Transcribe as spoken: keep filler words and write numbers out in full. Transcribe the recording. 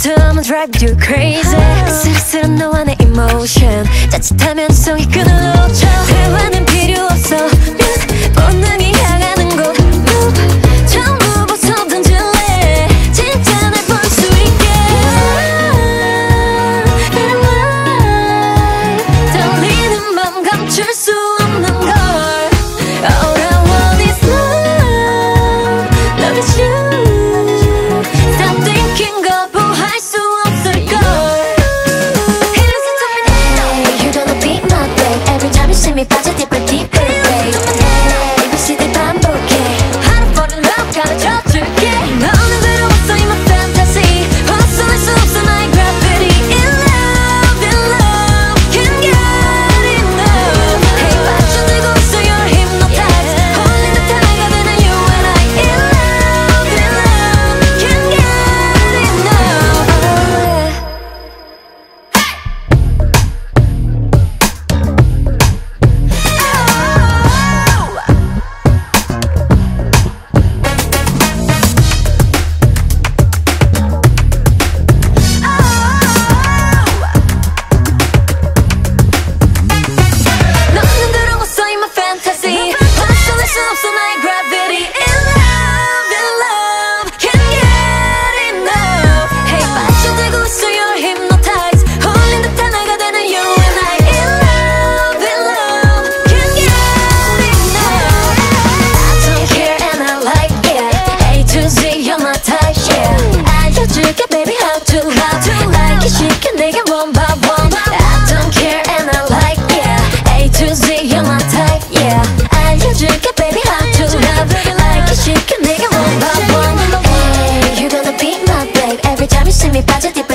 to I'ma drive you crazy. 쓸쓸한 너와 내 emotion 자칫하면 성이 끊어져. 대화는 필요 없어 본능이 향하는 곳 Move 전부 벗어 던질래 진짜 날 볼 수 있게. 떨리는 맘 감출 수 없는 걸. All I want is love, love is you. Stop thinking 거부할 수 없을 걸. Listen to me now. Hey, you gonna be my babe. Every time you see me 빠져 deeper deeper babe. Hey, 미시들 반복해 How to fall in love 가르쳐줄게. 너는 들어왔어 in my fantasy. 벗어날 수 없어 나의 gravity. In love, in love, can't get enough. Hey, 빠져들고 있어 you're hypnotized. 홀린 듯한 내가 되는 you and I. In love, in love, can't get enough. Oh, yeah. 너는 들어왔어 in my fantasy. 벗어날 수 없어 나의 gravity. In love, in love, can't get enough. Hey, 빠져들고 있어 you're hypnotized. 홀린 듯한 내가 되는 you and I. In love, in love, can't get enough. I don't care and I like it. A to Z you're my type, yeah. 알려줄게 baby how to, how to like it. 시켜 내게 one by one. I don't care and I like it. A to Z you're my type, yeah. 알려줄게 baby how to, how to like it. 시켜 내게 one by one. Hey, you gonna be my babe. Every time you see me 빠져 deep